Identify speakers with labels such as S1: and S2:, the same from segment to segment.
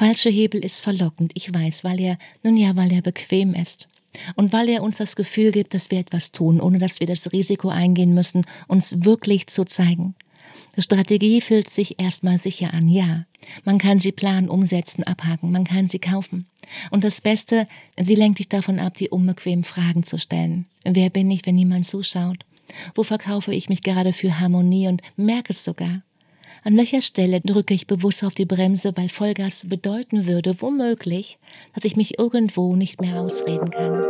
S1: falsche Hebel ist verlockend, ich weiß, weil er bequem ist. Und weil er uns das Gefühl gibt, dass wir etwas tun, ohne dass wir das Risiko eingehen müssen, uns wirklich zu zeigen. Die Strategie fühlt sich erstmal sicher an, ja. Man kann sie planen, umsetzen, abhaken, man kann sie kaufen. Und das Beste, sie lenkt dich davon ab, die unbequemen Fragen zu stellen. Wer bin ich, wenn niemand zuschaut? Wo verkaufe ich mich gerade für Harmonie und merke es sogar? An welcher Stelle drücke ich bewusst auf die Bremse, weil Vollgas bedeuten würde, womöglich, dass ich mich irgendwo nicht mehr ausreden kann?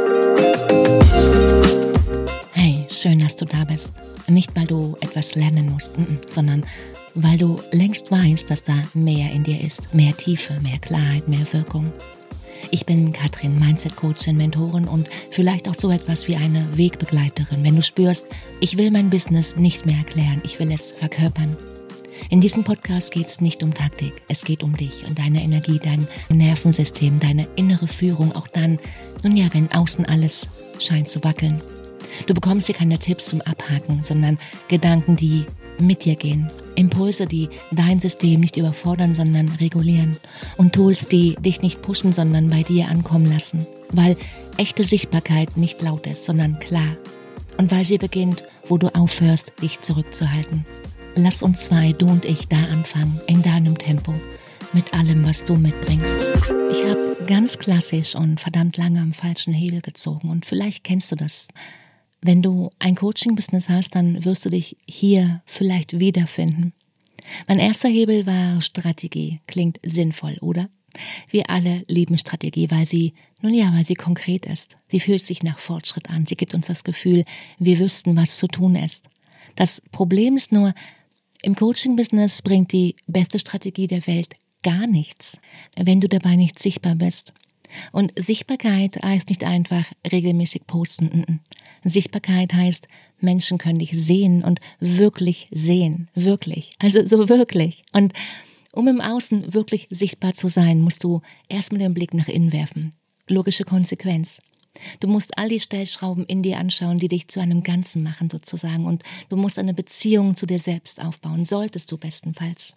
S1: Hey, schön, dass du da bist. Nicht, weil du etwas lernen musst, sondern weil du längst weißt, dass da mehr in dir ist. Mehr Tiefe, mehr Klarheit, mehr Wirkung. Ich bin Katrin, Mindset-Coachin, Mentorin und vielleicht auch so etwas wie eine Wegbegleiterin. Wenn du spürst, ich will mein Business nicht mehr erklären, ich will es verkörpern. In diesem Podcast geht es nicht um Taktik, es geht um dich und deine Energie, dein Nervensystem, deine innere Führung, auch dann, wenn außen alles scheint zu wackeln. Du bekommst hier keine Tipps zum Abhaken, sondern Gedanken, die mit dir gehen. Impulse, die dein System nicht überfordern, sondern regulieren. Und Tools, die dich nicht pushen, sondern bei dir ankommen lassen. Weil echte Sichtbarkeit nicht laut ist, sondern klar. Und weil sie beginnt, wo du aufhörst, dich zurückzuhalten. Lass uns zwei, du und ich, da anfangen, in deinem Tempo, mit allem, was du mitbringst. Ich habe ganz klassisch und verdammt lange am falschen Hebel gezogen und vielleicht kennst du das. Wenn du ein Coaching-Business hast, dann wirst du dich hier vielleicht wiederfinden. Mein erster Hebel war Strategie. Klingt sinnvoll, oder? Wir alle lieben Strategie, weil sie konkret ist. Sie fühlt sich nach Fortschritt an. Sie gibt uns das Gefühl, wir wüssten, was zu tun ist. Das Problem ist nur, im Coaching-Business bringt die beste Strategie der Welt gar nichts, wenn du dabei nicht sichtbar bist. Und Sichtbarkeit heißt nicht einfach regelmäßig posten. Sichtbarkeit heißt, Menschen können dich sehen und wirklich sehen. Wirklich. Also so wirklich. Und um im Außen wirklich sichtbar zu sein, musst du erstmal den Blick nach innen werfen. Logische Konsequenz. Du musst all die Stellschrauben in dir anschauen, die dich zu einem Ganzen machen sozusagen. Und du musst eine Beziehung zu dir selbst aufbauen, solltest du bestenfalls.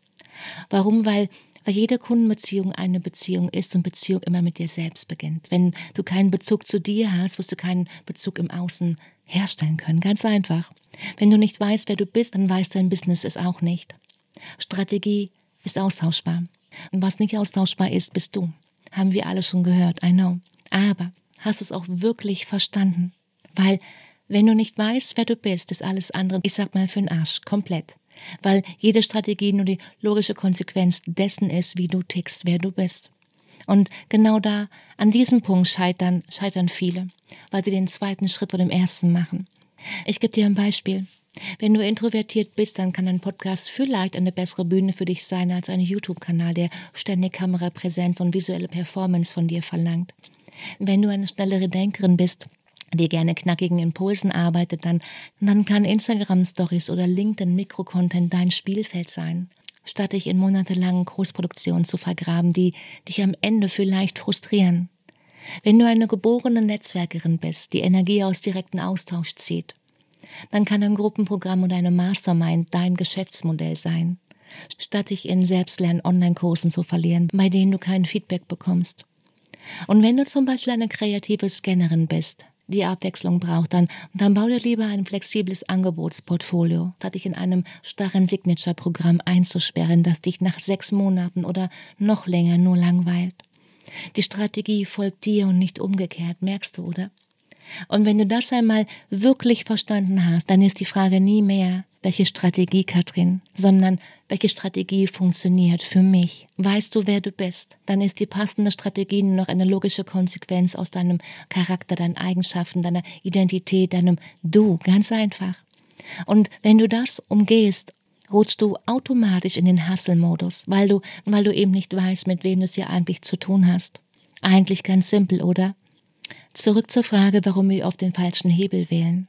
S1: Warum? Weil jede Kundenbeziehung eine Beziehung ist und Beziehung immer mit dir selbst beginnt. Wenn du keinen Bezug zu dir hast, wirst du keinen Bezug im Außen herstellen können. Ganz einfach. Wenn du nicht weißt, wer du bist, dann weiß dein Business es auch nicht. Strategie ist austauschbar. Und was nicht austauschbar ist, bist du. Haben wir alle schon gehört, I know. Aber hast du es auch wirklich verstanden? Weil, wenn du nicht weißt, wer du bist, ist alles andere, ich sag mal, für den Arsch, komplett. Weil jede Strategie nur die logische Konsequenz dessen ist, wie du tickst, wer du bist. Und genau da, an diesem Punkt scheitern viele, weil sie den zweiten Schritt vor dem ersten machen. Ich gebe dir ein Beispiel. Wenn du introvertiert bist, dann kann ein Podcast vielleicht eine bessere Bühne für dich sein als ein YouTube-Kanal, der ständig Kamerapräsenz und visuelle Performance von dir verlangt. Wenn du eine schnellere Denkerin bist, die gerne knackigen Impulsen arbeitet, dann kann Instagram-Stories oder LinkedIn-Mikrocontent dein Spielfeld sein, statt dich in monatelangen Großproduktionen zu vergraben, die dich am Ende vielleicht frustrieren. Wenn du eine geborene Netzwerkerin bist, die Energie aus direktem Austausch zieht, dann kann ein Gruppenprogramm oder eine Mastermind dein Geschäftsmodell sein, statt dich in Selbstlern-Online-Kursen zu verlieren, bei denen du kein Feedback bekommst. Und wenn du zum Beispiel eine kreative Scannerin bist, die Abwechslung braucht, dann bau dir lieber ein flexibles Angebotsportfolio, statt dich in einem starren Signature-Programm einzusperren, das dich nach 6 Monaten oder noch länger nur langweilt. Die Strategie folgt dir und nicht umgekehrt, merkst du, oder? Und wenn du das einmal wirklich verstanden hast, dann ist die Frage nie mehr, welche Strategie, Katrin, sondern welche Strategie funktioniert für mich. Weißt du, wer du bist? Dann ist die passende Strategie nur noch eine logische Konsequenz aus deinem Charakter, deinen Eigenschaften, deiner Identität, deinem Du, ganz einfach. Und wenn du das umgehst, rutschst du automatisch in den Hustle-Modus, weil du eben nicht weißt, mit wem du es hier eigentlich zu tun hast. Eigentlich ganz simpel, oder? Zurück zur Frage, warum wir oft den falschen Hebel wählen.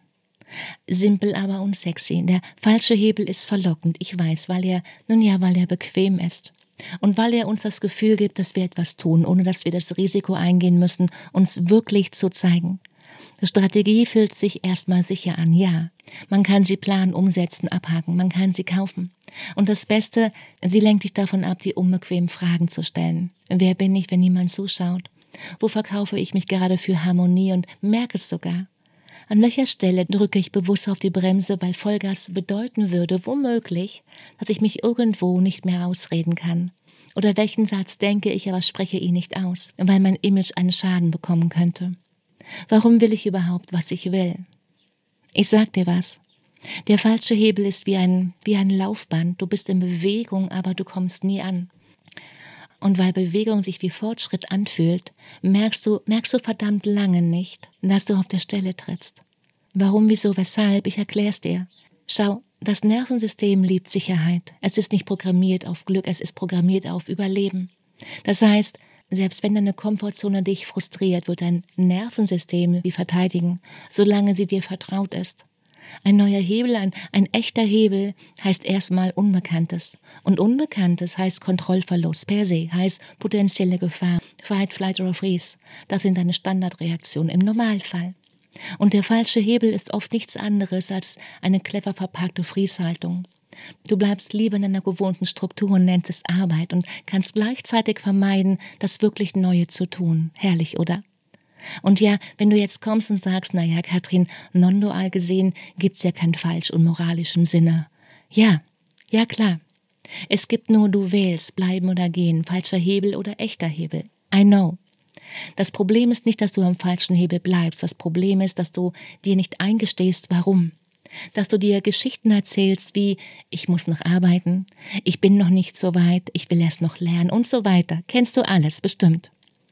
S1: Simpel, aber unsexy. Der falsche Hebel ist verlockend, ich weiß, weil er bequem ist. Und weil er uns das Gefühl gibt, dass wir etwas tun, ohne dass wir das Risiko eingehen müssen, uns wirklich zu zeigen. Strategie fühlt sich erstmal sicher an, ja. Man kann sie planen, umsetzen, abhaken, man kann sie kaufen. Und das Beste, sie lenkt dich davon ab, die unbequemen Fragen zu stellen. Wer bin ich, wenn niemand zuschaut? Wo verkaufe ich mich gerade für Harmonie und merke es sogar? An welcher Stelle drücke ich bewusst auf die Bremse, weil Vollgas bedeuten würde, womöglich, dass ich mich irgendwo nicht mehr ausreden kann? Oder welchen Satz denke ich, aber spreche ihn nicht aus, weil mein Image einen Schaden bekommen könnte? Warum will ich überhaupt, was ich will? Ich sag dir was. Der falsche Hebel ist wie ein Laufband. Du bist in Bewegung, aber du kommst nie an. Und weil Bewegung sich wie Fortschritt anfühlt, merkst du verdammt lange nicht, dass du auf der Stelle trittst. Warum, wieso, weshalb? Ich erklär's dir. Schau, das Nervensystem liebt Sicherheit. Es ist nicht programmiert auf Glück, es ist programmiert auf Überleben. Das heißt, selbst wenn deine Komfortzone dich frustriert, wird dein Nervensystem sie verteidigen, solange sie dir vertraut ist. Ein neuer Hebel, ein echter Hebel heißt erstmal Unbekanntes. Und Unbekanntes heißt Kontrollverlust per se, heißt potenzielle Gefahr, Fight, Flight oder Freeze. Das sind deine Standardreaktionen im Normalfall. Und der falsche Hebel ist oft nichts anderes als eine clever verpackte Freeze-Haltung. Du bleibst lieber in deiner gewohnten Struktur und nennst es Arbeit und kannst gleichzeitig vermeiden, das wirklich Neue zu tun. Herrlich, oder? Und ja, wenn du jetzt kommst und sagst, naja, Katrin, non-dual gesehen gibt's ja keinen falsch und moralischen Sinne. Ja, klar. Es gibt nur, du wählst, bleiben oder gehen, falscher Hebel oder echter Hebel. I know. Das Problem ist nicht, dass du am falschen Hebel bleibst. Das Problem ist, dass du dir nicht eingestehst, warum. Dass du dir Geschichten erzählst wie, ich muss noch arbeiten, ich bin noch nicht so weit, ich will erst noch lernen und so weiter. Kennst du alles, bestimmt.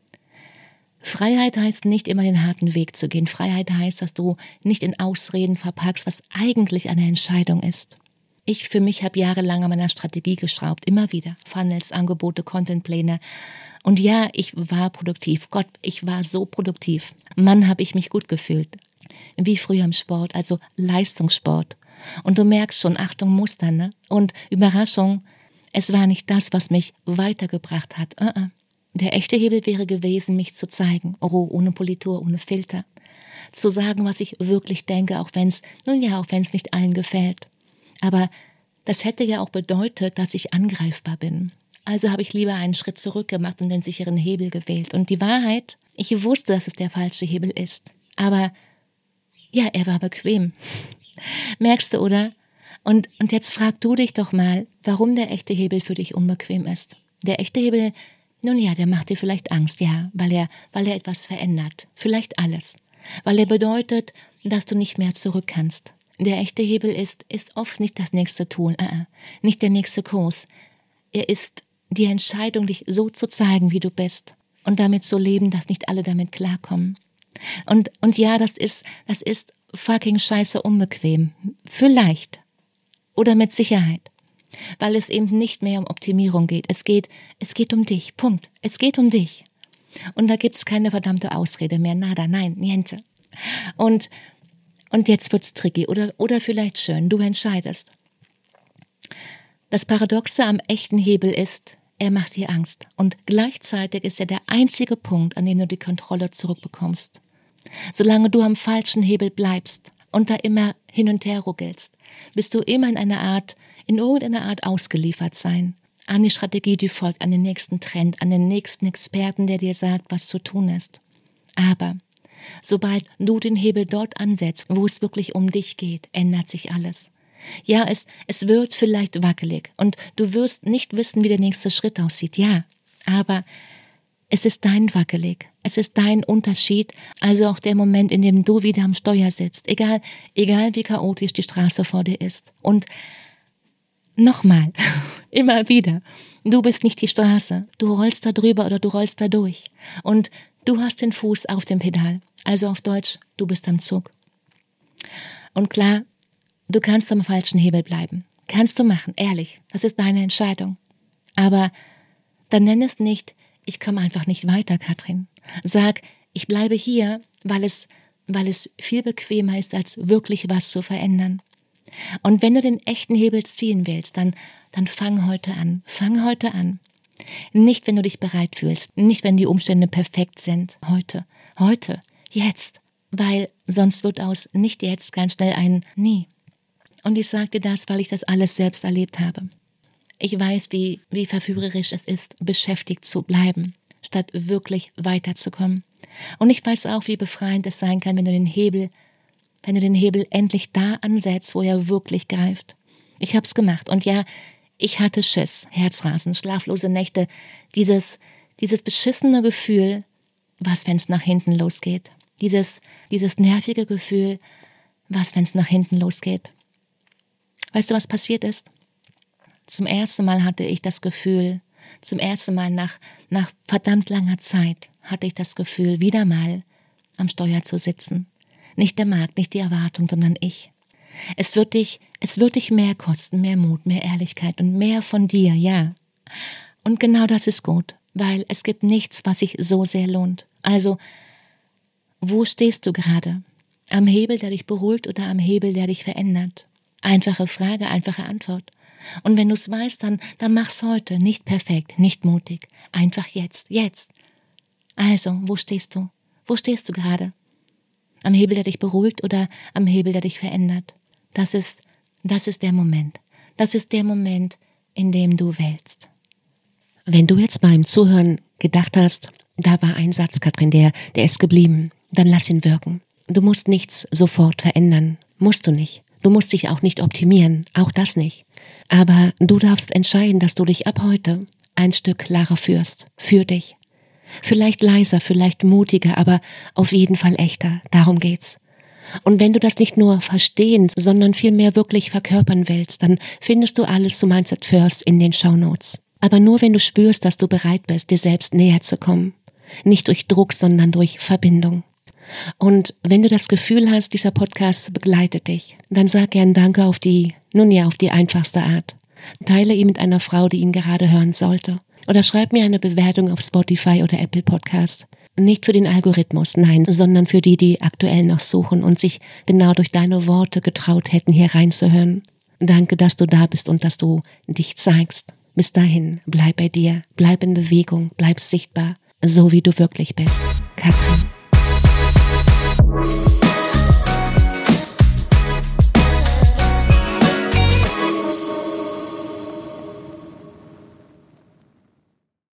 S1: Freiheit heißt nicht immer den harten Weg zu gehen. Freiheit heißt, dass du nicht in Ausreden verpackst, was eigentlich eine Entscheidung ist. Ich für mich habe jahrelang an meiner Strategie geschraubt, immer wieder. Funnels, Angebote, Contentpläne. Und ja, ich war produktiv. Gott, ich war so produktiv. Mann, habe ich mich gut gefühlt. Wie früher im Sport, also Leistungssport. Und du merkst schon, Achtung, Muster, ne? Und Überraschung, es war nicht das, was mich weitergebracht hat. Der echte Hebel wäre gewesen, mich zu zeigen, roh, ohne Politur, ohne Filter. Zu sagen, was ich wirklich denke, auch wenn es nicht allen gefällt. Aber das hätte ja auch bedeutet, dass ich angreifbar bin. Also habe ich lieber einen Schritt zurück gemacht und den sicheren Hebel gewählt. Und die Wahrheit, ich wusste, dass es der falsche Hebel ist. Aber ja, er war bequem. Merkst du, oder? Und jetzt frag du dich doch mal, warum der echte Hebel für dich unbequem ist. Der echte Hebel, nun ja, der macht dir vielleicht Angst, ja, weil er etwas verändert. Vielleicht alles. Weil er bedeutet, dass du nicht mehr zurück kannst. Der echte Hebel ist oft nicht das nächste Tun, nicht der nächste Kurs. Er ist die Entscheidung, dich so zu zeigen, wie du bist. Und damit zu leben, dass nicht alle damit klarkommen. Und ja, das ist fucking scheiße unbequem. Vielleicht. Oder mit Sicherheit. Weil es eben nicht mehr um Optimierung geht. Es geht um dich. Punkt. Es geht um dich. Und da gibt's keine verdammte Ausrede mehr. Nada, nein, niente. Und jetzt wird's tricky. Oder vielleicht schön. Du entscheidest. Das Paradoxe am echten Hebel ist, er macht dir Angst. Und gleichzeitig ist er der einzige Punkt, an dem du die Kontrolle zurückbekommst. Solange du am falschen Hebel bleibst und da immer hin und her ruckelst, wirst du immer in irgendeiner Art ausgeliefert sein. An die Strategie, die folgt, an den nächsten Trend, an den nächsten Experten, der dir sagt, was zu tun ist. Aber sobald du den Hebel dort ansetzt, wo es wirklich um dich geht, ändert sich alles. Ja, es wird vielleicht wackelig und du wirst nicht wissen, wie der nächste Schritt aussieht, ja, aber es ist dein wackelig, es ist dein Unterschied, also auch der Moment, in dem du wieder am Steuer sitzt, egal wie chaotisch die Straße vor dir ist. Und nochmal, immer wieder, du bist nicht die Straße, du rollst da drüber oder du rollst da durch und du hast den Fuß auf dem Pedal, also auf Deutsch, du bist am Zug. Und klar, du kannst am falschen Hebel bleiben. Kannst du machen, ehrlich. Das ist deine Entscheidung. Aber dann nenn es nicht, ich komme einfach nicht weiter, Katrin. Sag, ich bleibe hier, weil es viel bequemer ist, als wirklich was zu verändern. Und wenn du den echten Hebel ziehen willst, dann fang heute an. Fang heute an. Nicht, wenn du dich bereit fühlst. Nicht, wenn die Umstände perfekt sind. Heute. Jetzt. weil sonst wird aus nicht jetzt ganz schnell ein nie. Und ich sage dir das, weil ich das alles selbst erlebt habe. Ich weiß, wie verführerisch es ist, beschäftigt zu bleiben, statt wirklich weiterzukommen. Und ich weiß auch, wie befreiend es sein kann, wenn du den Hebel endlich da ansetzt, wo er wirklich greift. Ich habe es gemacht und ja, ich hatte Schiss, Herzrasen, schlaflose Nächte, dieses beschissene Gefühl, was, wenn es nach hinten losgeht. Dieses nervige Gefühl, was, wenn es nach hinten losgeht. Weißt du, was passiert ist? Zum ersten Mal hatte ich das Gefühl, nach verdammt langer Zeit hatte ich das Gefühl, wieder mal am Steuer zu sitzen. Nicht der Markt, nicht die Erwartung, sondern ich. Es wird dich mehr kosten, mehr Mut, mehr Ehrlichkeit und mehr von dir, ja. Und genau das ist gut, weil es gibt nichts, was sich so sehr lohnt. Also, wo stehst du gerade? Am Hebel, der dich beruhigt oder am Hebel, der dich verändert? Einfache Frage, einfache Antwort. Und wenn du es weißt, dann mach's heute. Nicht perfekt, nicht mutig. Einfach jetzt. Also, wo stehst du? Wo stehst du gerade? Am Hebel, der dich beruhigt oder am Hebel, der dich verändert? Das ist der Moment. Das ist der Moment, in dem du wählst. Wenn du jetzt beim Zuhören gedacht hast, da war ein Satz, Katrin, der ist geblieben, dann lass ihn wirken. Du musst nichts sofort verändern. Musst du nicht. Du musst dich auch nicht optimieren, auch das nicht. Aber du darfst entscheiden, dass du dich ab heute ein Stück klarer führst, für dich. Vielleicht leiser, vielleicht mutiger, aber auf jeden Fall echter, darum geht's. Und wenn du das nicht nur verstehen, sondern vielmehr wirklich verkörpern willst, dann findest du alles zu Mindset First in den Shownotes. Aber nur wenn du spürst, dass du bereit bist, dir selbst näher zu kommen. Nicht durch Druck, sondern durch Verbindung. Und wenn du das Gefühl hast, dieser Podcast begleitet dich, dann sag gern Danke auf die einfachste Art. Teile ihn mit einer Frau, die ihn gerade hören sollte. Oder schreib mir eine Bewertung auf Spotify oder Apple Podcast. Nicht für den Algorithmus, nein, sondern für die aktuell noch suchen und sich genau durch deine Worte getraut hätten, hier reinzuhören. Danke, dass du da bist und dass du dich zeigst. Bis dahin, bleib bei dir, bleib in Bewegung, bleib sichtbar, so wie du wirklich bist. Katrin.